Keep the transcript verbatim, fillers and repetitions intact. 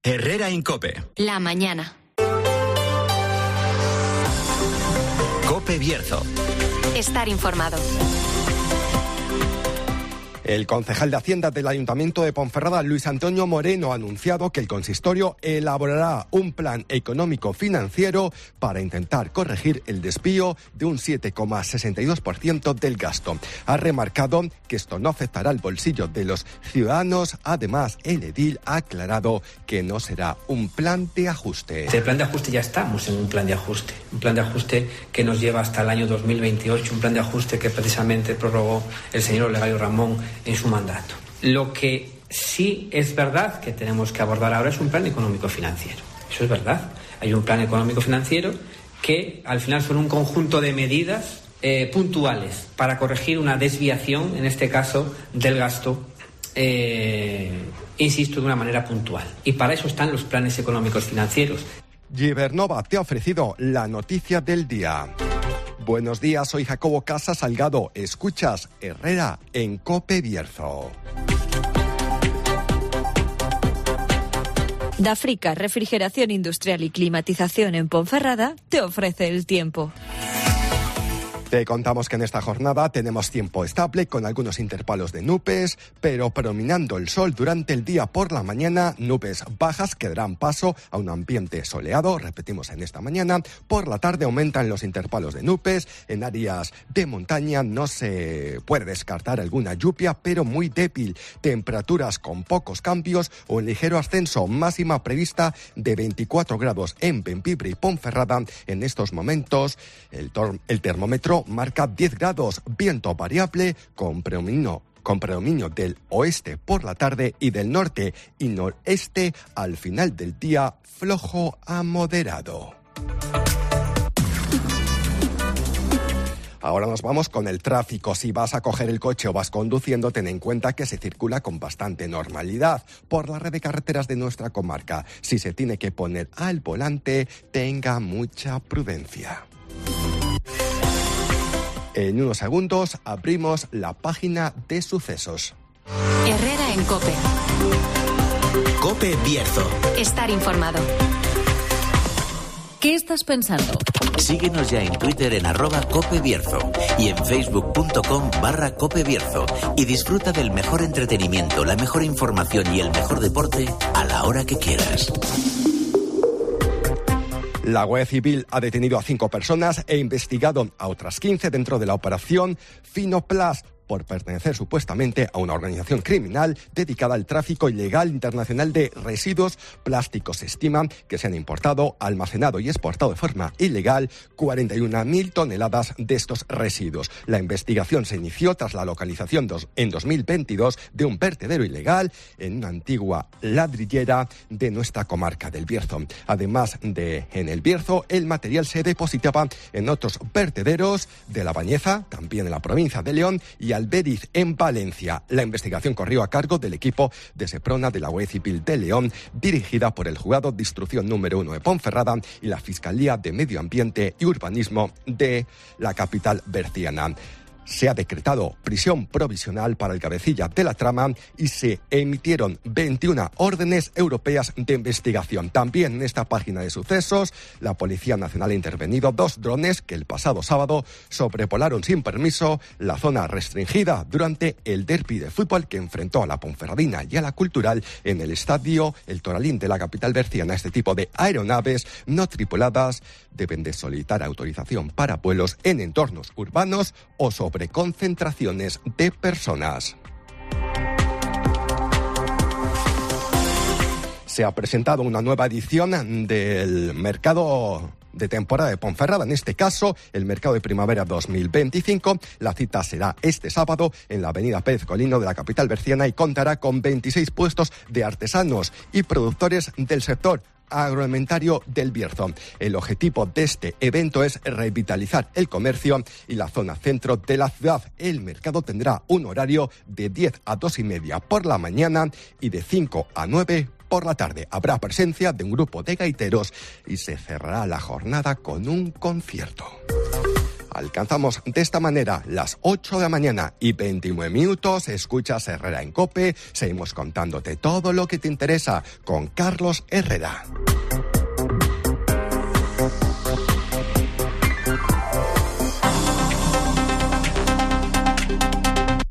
Herrera en COPE. La mañana. COPE Bierzo. Estar informado. El concejal de Hacienda del Ayuntamiento de Ponferrada, Luis Antonio Moreno, ha anunciado que el consistorio elaborará un plan económico financiero para intentar corregir el desvío de un siete coma sesenta y dos por ciento del gasto. Ha remarcado que esto no afectará al bolsillo de los ciudadanos. Además, el edil ha aclarado que no será un plan de ajuste. El plan de ajuste ya estamos en un plan de ajuste, un plan de ajuste que nos lleva hasta el año dos mil veintiocho, un plan de ajuste que precisamente prorrogó el señor Olegario Ramón en su mandato. Lo que sí es verdad que tenemos que abordar ahora es un plan económico-financiero. Eso es verdad. Hay un plan económico-financiero que al final son un conjunto de medidas eh, puntuales para corregir una desviación, en este caso, del gasto, eh, insisto, de una manera puntual. Y para eso están los planes económicos financieros. Gibernova te ha ofrecido la noticia del día. Buenos días, soy Jacobo Casa Salgado. Escuchas Herrera en COPE Bierzo. Dafrica, refrigeración industrial y climatización en Ponferrada, te ofrece el tiempo. Te contamos que en esta jornada tenemos tiempo estable con algunos intervalos de nubes, pero predominando el sol durante el día. Por la mañana, nubes bajas que darán paso a un ambiente soleado, repetimos en esta mañana. Por la tarde aumentan los intervalos de nubes. En áreas de montaña no se puede descartar alguna lluvia, pero muy débil. Temperaturas con pocos cambios o en ligero ascenso. Máxima prevista de veinticuatro grados en Bembibre y Ponferrada. En estos momentos, el, tor- el termómetro marca diez grados, viento variable con predominio, con predominio del oeste por la tarde y del norte y noreste al final del día, flojo a moderado. Ahora nos vamos con el tráfico. Si vas a coger el coche o vas conduciendo, ten en cuenta que se circula con bastante normalidad por la red de carreteras de nuestra comarca. Si se tiene que poner al volante, tenga mucha prudencia. En unos segundos abrimos la página de sucesos. Herrera en COPE. COPE Bierzo. Estar informado. ¿Qué estás pensando? Síguenos ya en Twitter en arroba Cope Bierzo y en facebook.com barra Cope Bierzo y disfruta del mejor entretenimiento, la mejor información y el mejor deporte a la hora que quieras. La Guardia Civil ha detenido a cinco personas e investigado a otras quince dentro de la operación Finoplas, por pertenecer supuestamente a una organización criminal dedicada al tráfico ilegal internacional de residuos plásticos. Se estima que se han importado, almacenado y exportado de forma ilegal cuarenta y una mil toneladas de estos residuos. La investigación se inició tras la localización dos, en dos mil veintidós de un vertedero ilegal en una antigua ladrillera de nuestra comarca del Bierzo. Además de en el Bierzo, el material se depositaba en otros vertederos de La Bañeza, también en la provincia de León, y Alberiz, en Valencia. La investigación corrió a cargo del equipo de Seprona de la Guardia Civil de León, dirigida por el Juzgado de Instrucción número uno de Ponferrada y la Fiscalía de Medio Ambiente y Urbanismo de la capital berciana. Se ha decretado prisión provisional para el cabecilla de la trama y se emitieron veintiuna órdenes europeas de investigación. También en esta página de sucesos, la Policía Nacional ha intervenido dos drones que el pasado sábado sobrevolaron sin permiso la zona restringida durante el derbi de fútbol que enfrentó a la Ponferradina y a la Cultural en el estadio El Toralín de la capital berciana. Este tipo de aeronaves no tripuladas deben de solicitar autorización para vuelos en entornos urbanos o sobre concentraciones de personas. Se ha presentado una nueva edición del mercado de temporada de Ponferrada, en este caso el mercado de primavera dos mil veinticinco. La cita será este sábado en la avenida Pérez Colino de la capital berciana y contará con veintiséis puestos de artesanos y productores del sector agroalimentario del Bierzo. El objetivo de este evento es revitalizar el comercio y la zona centro de la ciudad. El mercado tendrá un horario de diez a dos y media por la mañana y de cinco a nueve por la tarde. Habrá presencia de un grupo de gaiteros y se cerrará la jornada con un concierto. Alcanzamos de esta manera las ocho de la mañana y veintinueve minutos. Escuchas Herrera en COPE. Seguimos contándote todo lo que te interesa con Carlos Herrera.